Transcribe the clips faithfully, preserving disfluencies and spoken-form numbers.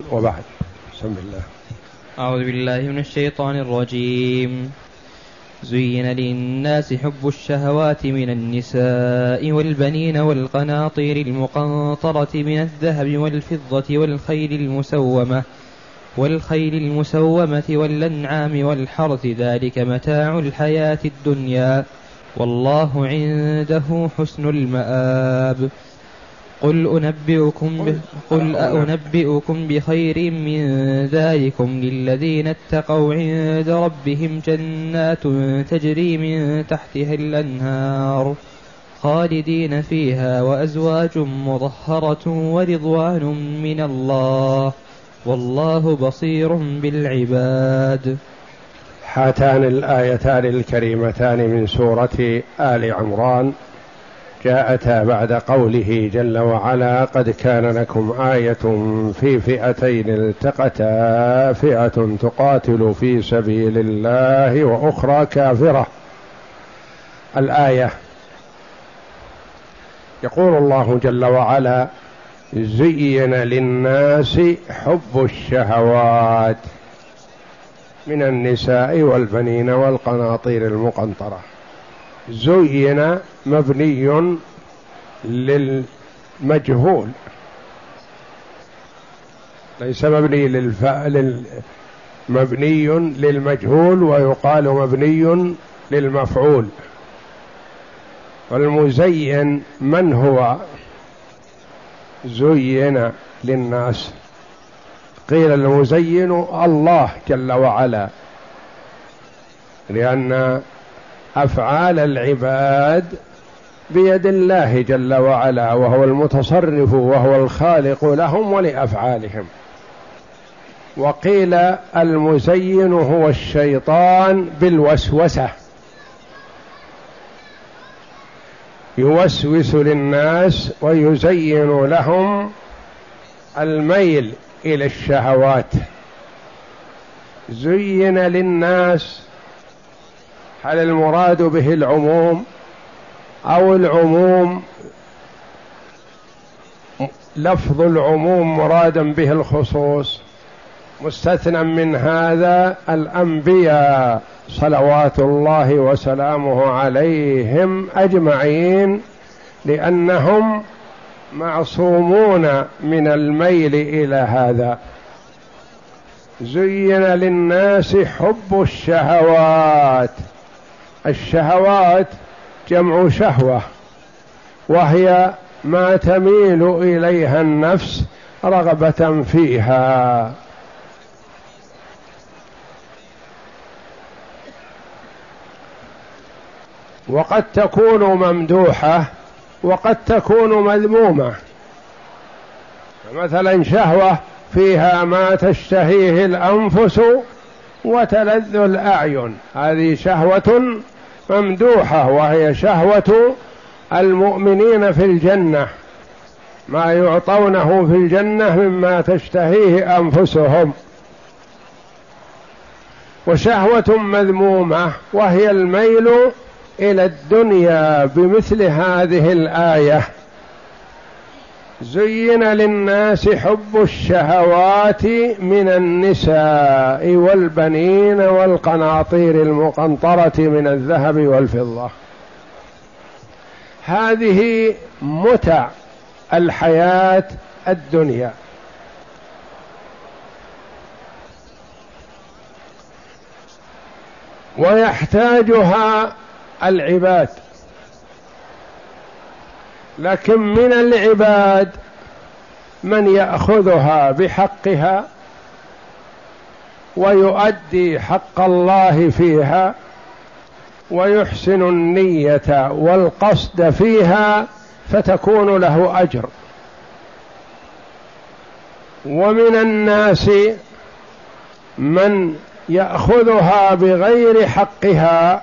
وبعد. بسم الله. أعوذ بالله من الشيطان الرجيم. زين للناس حب الشهوات من النساء والبنين والقناطير المقنطرة من الذهب والفضة والخيل المسومة والخيل المسومة والأنعام والحرث، ذلك متاع الحياة الدنيا والله عنده حسن المآب. قل أنبئكم, ب... قل أنبئكم بخير من ذلكم للذين اتقوا عند ربهم جنات تجري من تحتها الأنهار خالدين فيها وأزواج مطهرة ورضوان من الله والله بصير بالعباد. هاتان الآيتان الكريمتان من سورة آل عمران جاءتا بعد قوله جل وعلا: قد كان لكم آية في فئتين التقتا، فئة تقاتل في سبيل الله وأخرى كافرة. الآية يقول الله جل وعلا: زين للناس حب الشهوات من النساء والبنين والقناطير المقنطرة. زين مبني للمجهول، ليس مبني للفعل، مبني للمجهول ويقال مبني للمفعول. والمزين من هو؟ زين للناس، قيل المزين الله جل وعلا، لأن أفعال العباد بيد الله جل وعلا، وهو المتصرف وهو الخالق لهم ولأفعالهم. وقيل المزين هو الشيطان بالوسوسة، يوسوس للناس ويزين لهم الميل إلى الشهوات. زين للناس، هل المراد به العموم أو العموم لفظ العموم مرادا به الخصوص؟ مستثنى من هذا الأنبياء صلوات الله وسلامه عليهم أجمعين، لأنهم معصومون من الميل إلى هذا. زين للناس حب الشهوات. الشهوات جمع شهوة، وهي ما تميل إليها النفس رغبة فيها. وقد تكون ممدوحة وقد تكون مذمومة. مثلا شهوة فيها ما تشتهيه الأنفس وتلذ الأعين، هذه شهوة ممدوحة، وهي شهوة المؤمنين في الجنة، ما يعطونه في الجنة مما تشتهيه أنفسهم. وشهوة مذمومة وهي الميل إلى الدنيا بمثل هذه الآية: زين للناس حب الشهوات من النساء والبنين والقناطير المقنطرة من الذهب والفضة. هذه متع الحياة الدنيا، ويحتاجها العباد، لكن من العباد من يأخذها بحقها ويؤدي حق الله فيها ويحسن النية والقصد فيها فتكون له أجر، ومن الناس من يأخذها بغير حقها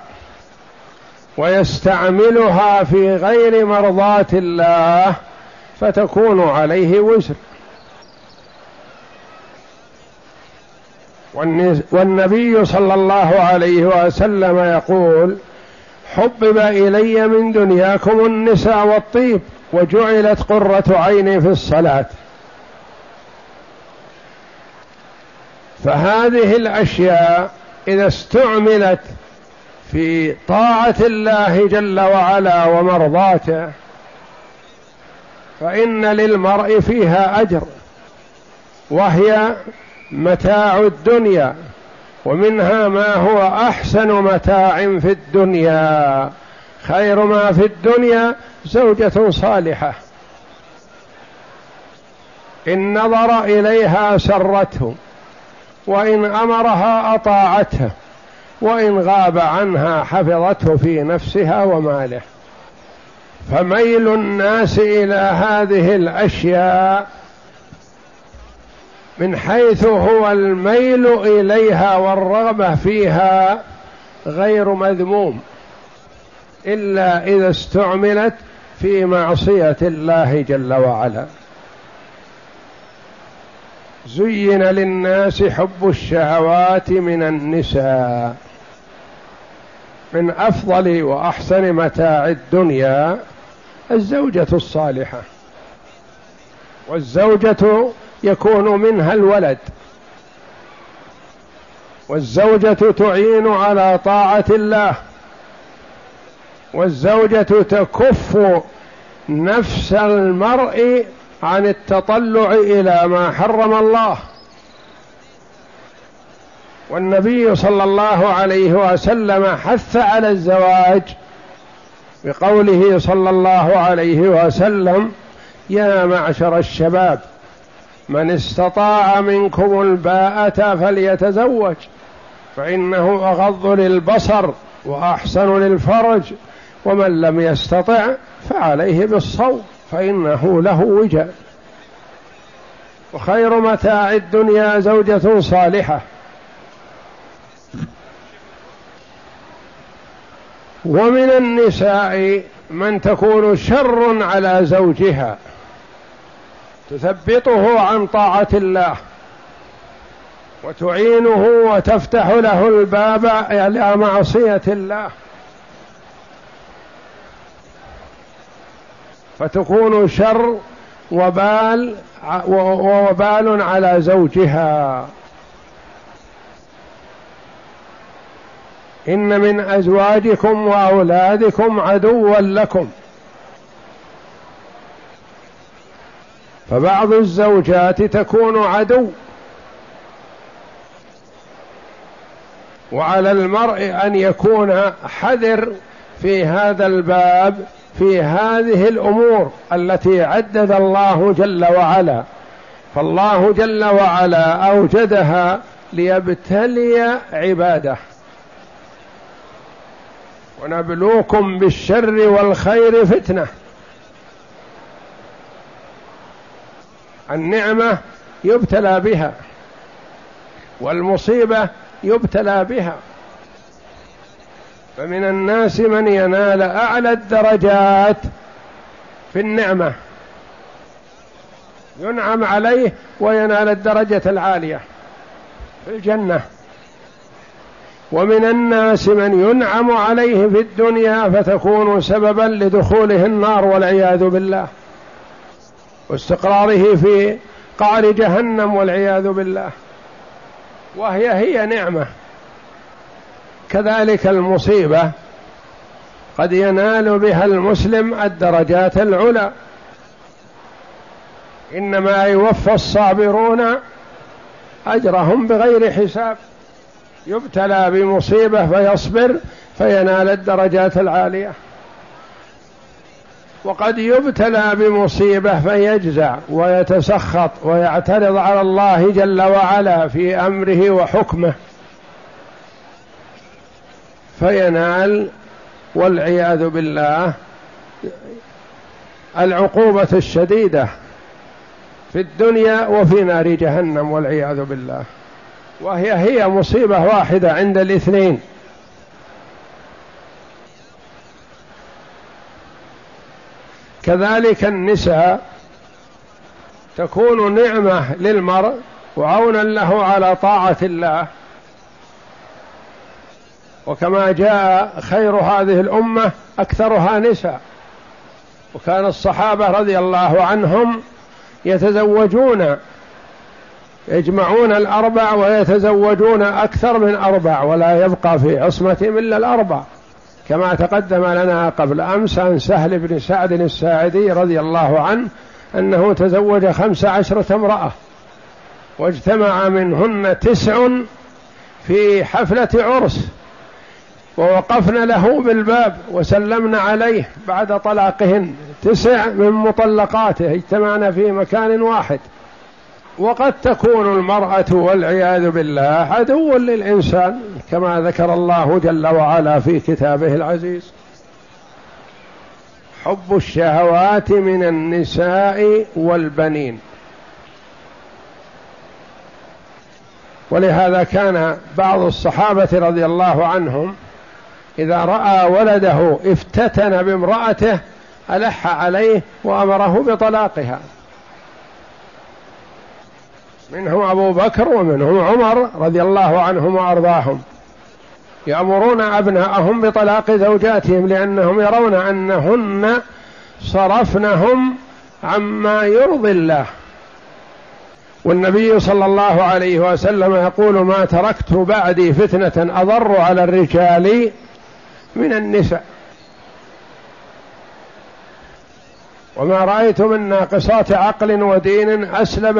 ويستعملها في غير مرضاة الله فتكون عليه وزر. والنبي صلى الله عليه وسلم يقول: حبب إلي من دنياكم النساء والطيب وجعلت قرة عيني في الصلاة. فهذه الأشياء إذا استعملت في طاعة الله جل وعلا ومرضاته فإن للمرء فيها أجر، وهي متاع الدنيا، ومنها ما هو أحسن متاع في الدنيا. خير ما في الدنيا زوجة صالحة إن نظر إليها سرته، وإن أمرها أطاعته، وإن غاب عنها حفظته في نفسها وماله. فميل الناس إلى هذه الأشياء من حيث هو الميل إليها والرغبة فيها غير مذموم، إلا إذا استعملت في معصية الله جل وعلا. زين للناس حب الشهوات من النساء. من أفضل وأحسن متاع الدنيا الزوجة الصالحة، والزوجة يكون منها الولد، والزوجة تعين على طاعة الله، والزوجة تكف نفس المرء عن التطلع إلى ما حرم الله. والنبي صلى الله عليه وسلم حث على الزواج بقوله صلى الله عليه وسلم: يا معشر الشباب من استطاع منكم الباءة فليتزوج فإنه أغض للبصر وأحسن للفرج، ومن لم يستطع فعليه بالصوم فإنه له وجاء. وخير متاع الدنيا زوجة صالحة. ومن النساء من تكون شر على زوجها، تثبطه عن طاعة الله وتعينه وتفتح له الباب إلى معصية الله، فتكون شر وبال ووبال على زوجها. إن من أزواجكم وأولادكم عدوا لكم. فبعض الزوجات تكون عدو، وعلى المرء أن يكون حذر في هذا الباب في هذه الأمور التي عدد الله جل وعلا. فالله جل وعلا أوجدها ليبتلي عباده. ونبلوكم بالشر والخير فتنة. النعمة يبتلى بها، والمصيبة يبتلى بها. فمن الناس من ينال أعلى الدرجات في النعمة، ينعم عليه وينال الدرجة العالية في الجنة. ومن الناس من ينعم عليه في الدنيا فتكون سببا لدخوله النار والعياذ بالله، واستقراره في قعر جهنم والعياذ بالله، وهي هي نعمة. كذلك المصيبة قد ينال بها المسلم الدرجات العلى. إنما يوفى الصابرون أجرهم بغير حساب. يبتلى بمصيبة فيصبر فينال الدرجات العالية، وقد يبتلى بمصيبة فيجزع ويتسخط ويعترض على الله جل وعلا في أمره وحكمه فينال والعياذ بالله العقوبة الشديدة في الدنيا وفي نار جهنم والعياذ بالله، وهي هي مصيبة واحدة عند الاثنين. كذلك النساء تكون نعمة للمرء وعونا له على طاعة الله. وكما جاء خير هذه الأمة أكثرها نساء، وكان الصحابة رضي الله عنهم يتزوجون يجمعون الأربع ويتزوجون أكثر من أربع، ولا يبقى في عصمتهم إلا الأربع، كما تقدم لنا قبل أمس عن سهل بن سعد الساعدي رضي الله عنه أنه تزوج خمس عشرة امرأة، واجتمع منهن تسع في حفلة عرس، ووقفنا له بالباب وسلمنا عليه بعد طلاقهن، تسع من مطلقاته اجتمعنا في مكان واحد. وقد تكون المرأة والعياذ بالله عدو للإنسان كما ذكر الله جل وعلا في كتابه العزيز: حب الشهوات من النساء والبنين. ولهذا كان بعض الصحابة رضي الله عنهم إذا رأى ولده افتتن بامرأته ألح عليه وأمره بطلاقها، منهم أبو بكر ومنهم عمر رضي الله عنهم وأرضاهم، يأمرون أبناءهم بطلاق زوجاتهم لأنهم يرون أنهن صرفنهم عما يرضي الله. والنبي صلى الله عليه وسلم يقول: ما تركت بعدي فتنة أضر على الرجال من النساء، وما رأيت من ناقصات عقل ودين أسلب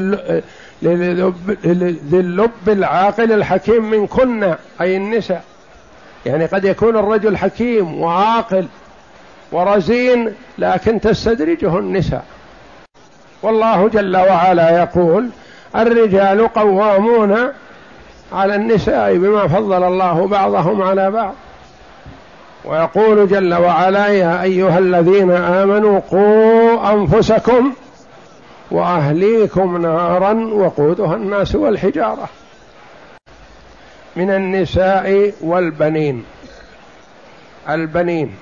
لذي اللب العاقل الحكيم منكن، أي النساء. يعني قد يكون الرجل حكيم وعاقل ورزين لكن تستدرجه النساء. والله جل وعلا يقول: الرجال قوامون على النساء بما فضل الله بعضهم على بعض. ويقول جل وعلا: يا أيها الذين آمنوا قوا أنفسكم وأهليكم نارا وقودها الناس والحجارة. من النساء والبنين. البنين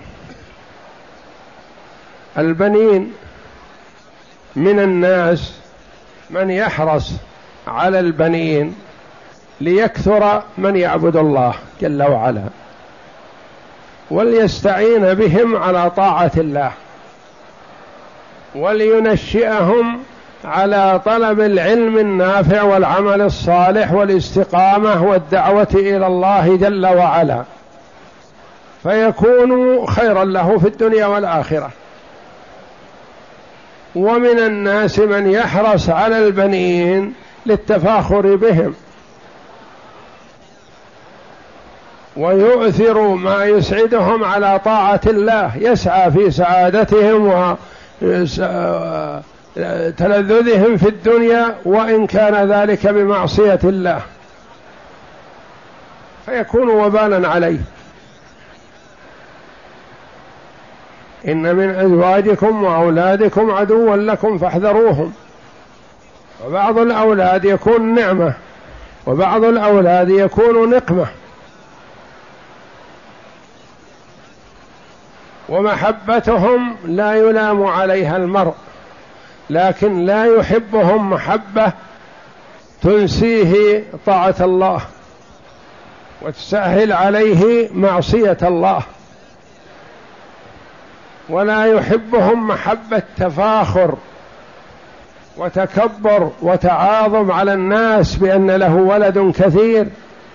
البنين من الناس من يحرص على البنين ليكثر من يعبد الله جل وعلا، وليستعين بهم على طاعة الله، ولينشئهم على طلب العلم النافع والعمل الصالح والاستقامة والدعوة إلى الله جل وعلا، فيكون خيرا له في الدنيا والآخرة. ومن الناس من يحرص على البنين للتفاخر بهم، ويؤثر ما يسعدهم على طاعة الله، يسعى في سعادتهم وتلذذهم في الدنيا وإن كان ذلك بمعصية الله، فيكون وبالا عليه. إن من أزواجكم وأولادكم عدوا لكم فاحذروهم. وبعض الأولاد يكون نعمة وبعض الأولاد يكون نقمة. ومحبتهم لا يلام عليها المرء، لكن لا يحبهم محبة تنسيه طاعة الله وتسهل عليه معصية الله، ولا يحبهم محبة تفاخر وتكبر وتعاظم على الناس بأن له ولد كثير.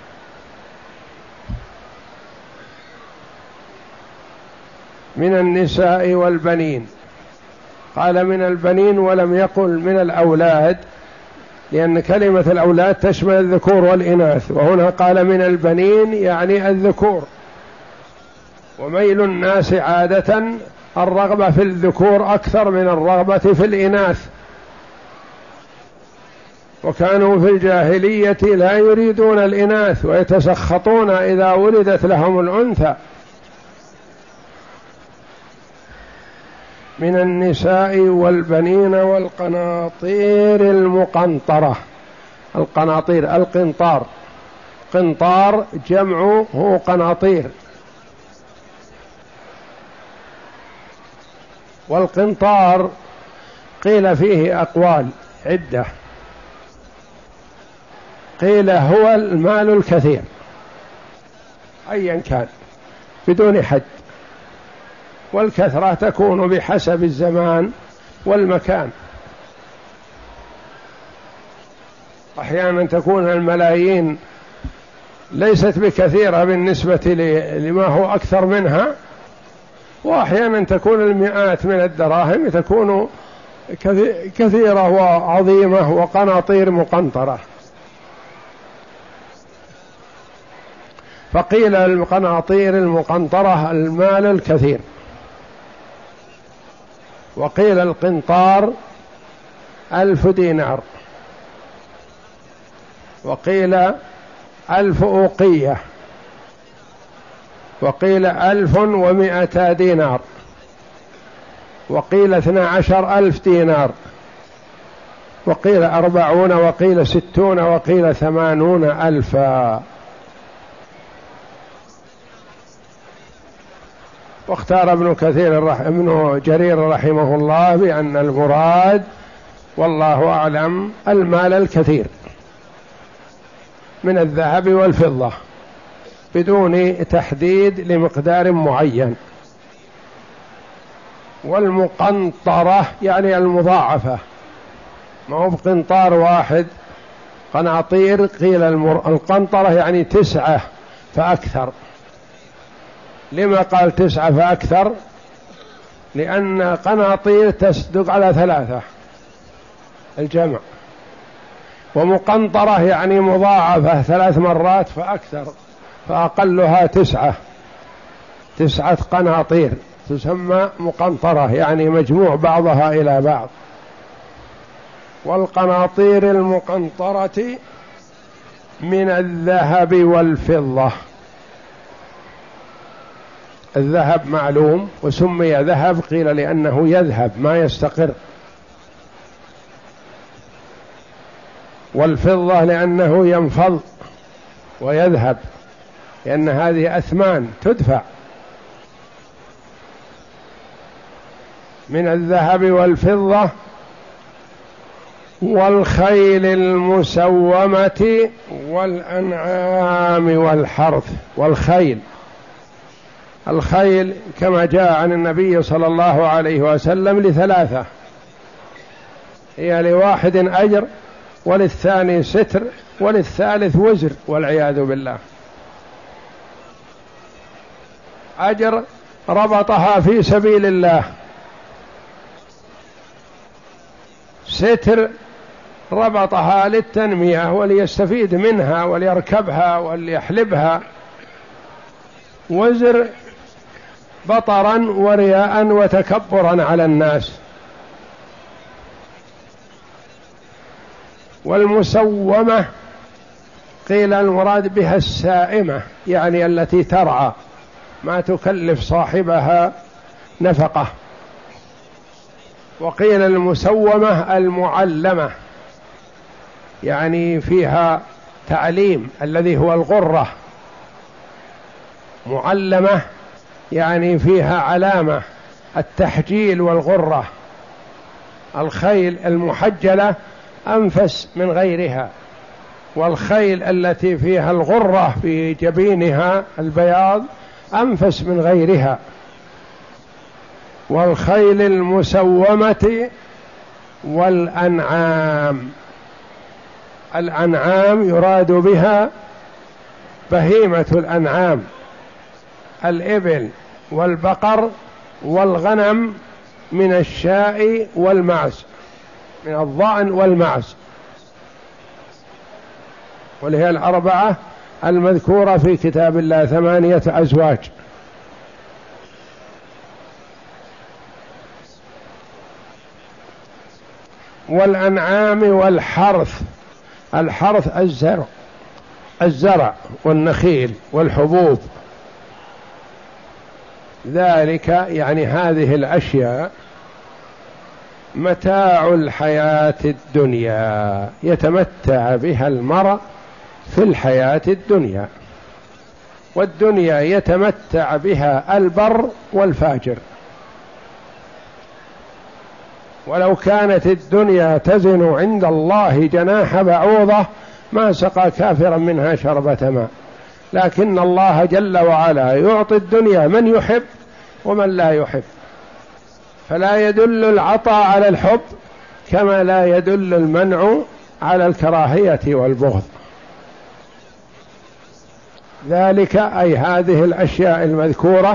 من النساء والبنين. قال من البنين ولم يقل من الأولاد، لأن كلمة الأولاد تشمل الذكور والإناث، وهنا قال من البنين يعني الذكور. وميل الناس عادة الرغبة في الذكور أكثر من الرغبة في الإناث، وكانوا في الجاهلية لا يريدون الإناث ويتسخطون إذا ولدت لهم الأنثى. من النساء والبنين والقناطير المقنطرة. القناطير القنطار، قنطار جمعه قناطير. والقنطار قيل فيه أقوال عدة، قيل هو المال الكثير أيا كان بدون حد، والكثرة تكون بحسب الزمان والمكان. أحيانا تكون الملايين ليست بكثيرة بالنسبة لما هو أكثر منها، وأحيانا تكون المئات من الدراهم تكون كثيرة وعظيمة وقناطير مقنطرة. فقيل القناطير المقنطرة المال الكثير، وقيل القنطار ألف دينار، وقيل ألف أوقية، وقيل ألف ومائة دينار، وقيل اثنا عشر ألف دينار، وقيل أربعون، وقيل ستون، وقيل ثمانون ألفا. واختار ابن كثير رح... ابن جرير رحمه الله بأن المراد والله أعلم المال الكثير من الذهب والفضة بدون تحديد لمقدار معين. والمقنطرة يعني المضاعفة، ما هو بقنطار واحد، قناطير. قيل المر... القنطرة يعني تسعة فأكثر. لما قال تسعة فأكثر؟ لأن قناطير تصدق على ثلاثة الجمع، ومقنطرة يعني مضاعفة ثلاث مرات فأكثر، فأقلها تسعة، تسعة قناطير تسمى مقنطرة، يعني مجموع بعضها إلى بعض. والقناطير المقنطرة من الذهب والفضة. الذهب معلوم وسمي ذهب، قيل لأنه يذهب ما يستقر، والفضة لأنه ينفض ويذهب، لأن هذه أثمان تدفع. من الذهب والفضة والخيل المسومة والأنعام والحرث. والخيل، الخيل كما جاء عن النبي صلى الله عليه وسلم لثلاثة، هي لواحد أجر، وللثاني ستر، وللثالث وزر والعياذ بالله. أجر ربطها في سبيل الله، ستر ربطها للتنمية وليستفيد منها وليركبها وليحلبها، وزر بطرا ورياء وتكبرا على الناس. والمسومة قيل المراد بها السائمة، يعني التي ترعى ما تكلف صاحبها نفقة. وقيل المسومة المعلمة، يعني فيها تعليم الذي هو الغرة. معلمة يعني فيها علامة التحجيل والغرة. الخيل المحجلة أنفس من غيرها، والخيل التي فيها الغرة في جبينها البياض أنفس من غيرها. والخيل المسومة والأنعام. الأنعام يراد بها بهيمة الأنعام، الإبل والبقر والغنم، من الشاء والمعز، من الضأن والمعز، وهي الأربعة المذكورة في كتاب الله، ثمانية أزواج. والأنعام والحرث. الحرث الزرع، الزرع والنخيل والحبوب، ذلك يعني هذه الأشياء متاع الحياة الدنيا، يتمتع بها المرء في الحياة الدنيا، والدنيا يتمتع بها البر والفاجر. ولو كانت الدنيا تزن عند الله جناح بعوضة ما سقى كافرا منها شربة ماء، لكن الله جل وعلا يعطي الدنيا من يحب ومن لا يحب، فلا يدل العطاء على الحب كما لا يدل المنع على الكراهية والبغض. ذلك أي هذه الأشياء المذكورة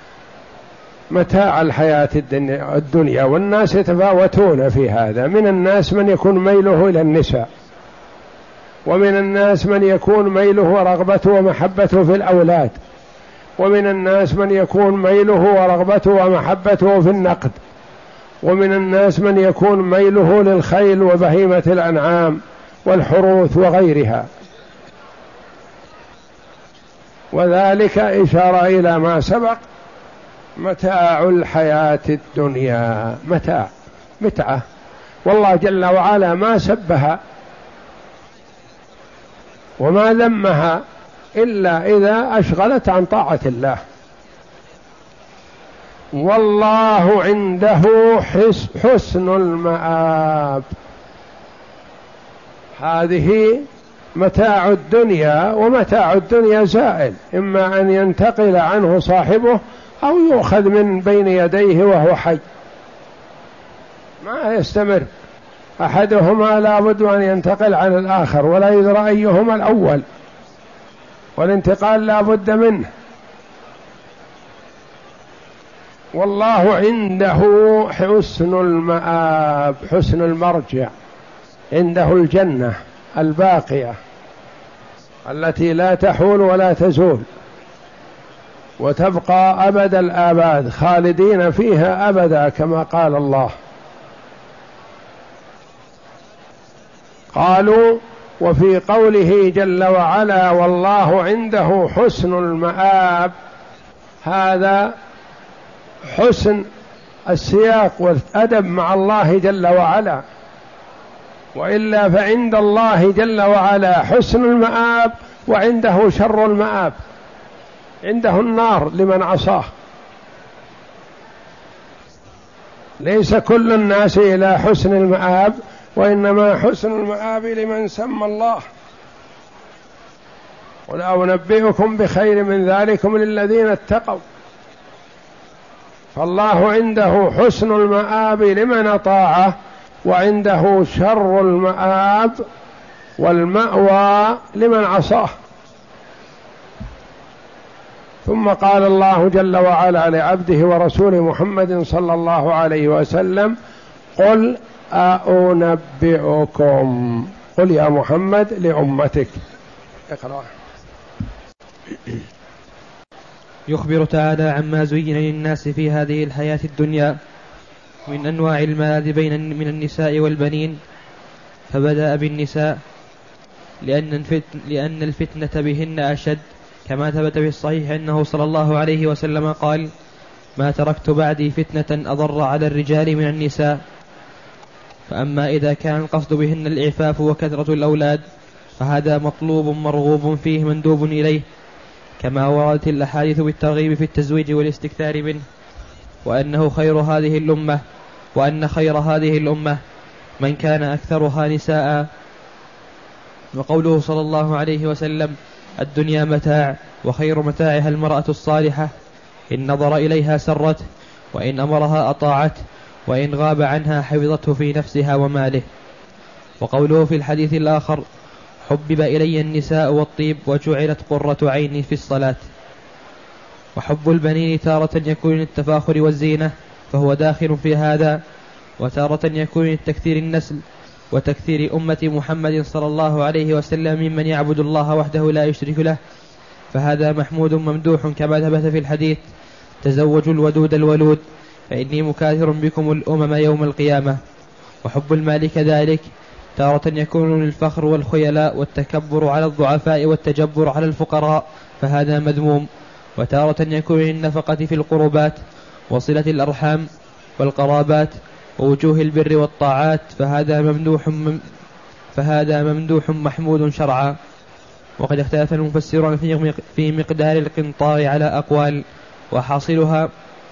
متاع الحياة الدنيا، والناس يتفاوتون في هذا. من الناس من يكون ميله إلى النساء، ومن الناس من يكون ميله ورغبته ومحبته في الأولاد، ومن الناس من يكون ميله ورغبته ومحبته في النقد، ومن الناس من يكون ميله للخيل وبهيمة الأنعام والحروث وغيرها. وذلك إشارة إلى ما سبق، متاع الحياة الدنيا، متاع متعة، والله جل وعلا ما سبها وما ذمها إلا إذا أشغلت عن طاعة الله. والله عنده حسن المآب. هذه متاع الدنيا، ومتاع الدنيا زائل، إما أن ينتقل عنه صاحبه أو يؤخذ من بين يديه وهو حي، ما يستمر. أحدهما لا بد أن ينتقل عن الآخر، ولا يدرى أيهما الأول، والانتقال لا بد منه. والله عنده حسن المآب، حسن المرجع، عنده الجنة الباقية التي لا تحول ولا تزول، وتبقى أبد الآباد، خالدين فيها أبدا كما قال الله. قالوا وفي قوله جل وعلا والله عنده حسن المآب، هذا حسن السياق والأدب مع الله جل وعلا، وإلا فعند الله جل وعلا حسن المآب وعنده شر المآب، عنده النار لمن عصاه. ليس كل الناس إلى حسن المآب، وإنما حسن المآب لمن سمى الله. قل أنبئكم بخير من ذلكم للذين اتقوا. فالله عنده حسن المآب لمن أطاعه، وعنده شر المآب والمأوى لمن عصاه. ثم قال الله جل وعلا لعبده ورسوله محمد صلى الله عليه وسلم قل أنبئكم، قل يا محمد لأمتك. اقرأ. يخبر تعالى عما زين للناس في هذه الحياة الدنيا من أنواع المال بين من النساء والبنين، فبدأ بالنساء لأن الفتن لأن الفتنة بهن أشد، كما ثبت في الصحيح أنه صلى الله عليه وسلم قال: ما تركت بعدي فتنة أضر على الرجال من النساء. فأما إذا كان القصد بهن الإعفاف وكثرة الأولاد فهذا مطلوب مرغوب فيه مندوب إليه، كما وردت الأحاديث بالترغيب في التزويج والاستكثار منه، وأنه خير هذه الأمة وأن خير هذه الأمة من كان أكثرها نساء. وقوله صلى الله عليه وسلم: الدنيا متاع وخير متاعها المرأة الصالحة، إن نظر إليها سرته، وإن أمرها أطاعته، وإن غاب عنها حفظته في نفسها وماله. وقوله في الحديث الآخر: حبب إلي النساء والطيب وجعلت قرة عيني في الصلاة. وحب البنين تارة يكون للتفاخر والزينة فهو داخل في هذا، وتارة يكون لتكثير النسل وتكثير أمة محمد صلى الله عليه وسلم ممن يعبد الله وحده لا يشرك له، فهذا محمود ممدوح كما ثبت في الحديث: تزوجوا الودود الولود فإني مكاثر بكم الأمم يوم القيامة. وحب المال كذلك تارة يكون للفخر والخيلاء والتكبر على الضعفاء والتجبر على الفقراء، فهذا مذموم. وتارة يكون للنفقة في القربات وصلة الأرحام والقرابات ووجوه البر والطاعات، فهذا ممدوح فهذا ممدوح محمود شرعا. وقد اختلف المفسرون في مقدار القنطار على أقوال، وحاصلها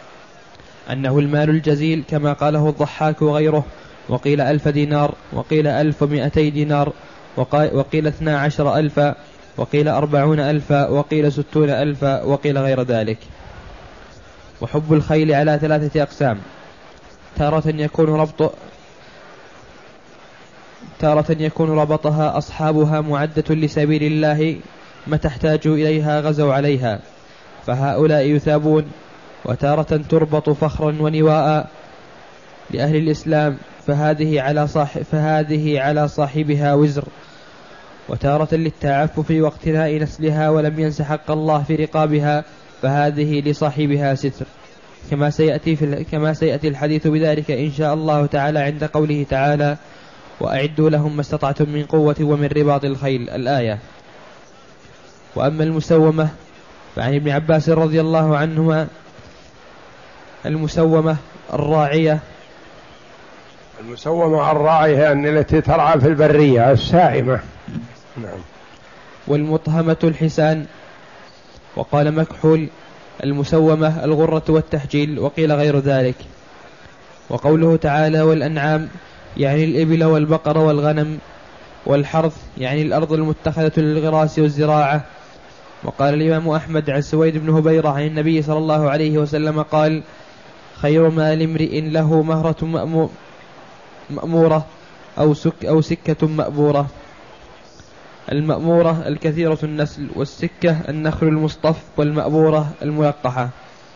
أنه المال الجزيل كما قاله الضحاك وغيره، وقيل ألف دينار، وقيل ألف ومئتي دينار، وقيل اثنا عشر ألفا، وقيل أربعون ألفا، وقيل ستون ألفا، وقيل غير ذلك. وحب الخيل على ثلاثة أقسام: تارة يكون ربط تارة يكون ربطها أصحابها معدة لسبيل الله متى احتاجوا إليها غزوا عليها فهؤلاء يثابون، وتارة تربط فخرا ونواء لأهل الإسلام فهذه على, صاحب فهذه على صاحبها وزر، وتارة للتعفف واقتناء نسلها ولم ينس حق الله في رقابها فهذه لصاحبها ستر، كما سيأتي, في كما سيأتي الحديث بذلك إن شاء الله تعالى عند قوله تعالى وأعدوا لهم ما استطعتم من قوة ومن رباط الخيل الآية. وأما المسومة فعن ابن عباس رضي الله عنهما المسومة الراعية المسومة الراعية أن التي ترعى في البرية السائمة. نعم. والمطهمة الحسان. وقال مكحول المسومة الغرة والتحجيل، وقيل غير ذلك. وقوله تعالى والأنعام يعني الإبل والبقر والغنم، والحرث يعني الأرض المتخذة للغراس والزراعة. وقال الإمام أحمد عن سويد بن هبيرة عن النبي صلى الله عليه وسلم قال خير مال امرئ له مهرة مأمورة أو, سك أو سكة مأبورة. المأمورة الكثيرة النسل، والسكة النخل المصطف، والمأبورة الملقحة.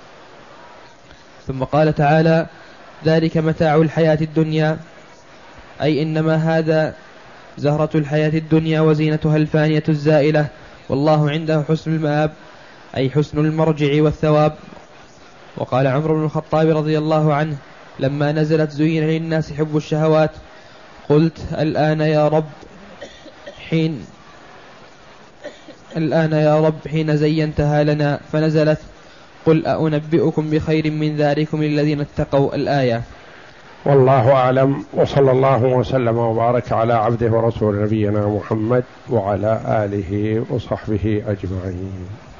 ثم قال تعالى ذلك متاع الحياة الدنيا، أي إنما هذا زهرة الحياة الدنيا وزينتها الفانية الزائلة، والله عنده حسن المآب أي حسن المرجع والثواب. وقال عمر بن الخطاب رضي الله عنه لما نزلت زين للناس حب الشهوات قلت الآن يا رب حين الآن يا رب حين زينتها لنا، فنزلت قل أنبئكم بخير من ذلكم الذين اتقوا الآية. والله أعلم، وصلى الله وسلم وبارك على عبده ورسول نبينا محمد وعلى آله وصحبه أجمعين.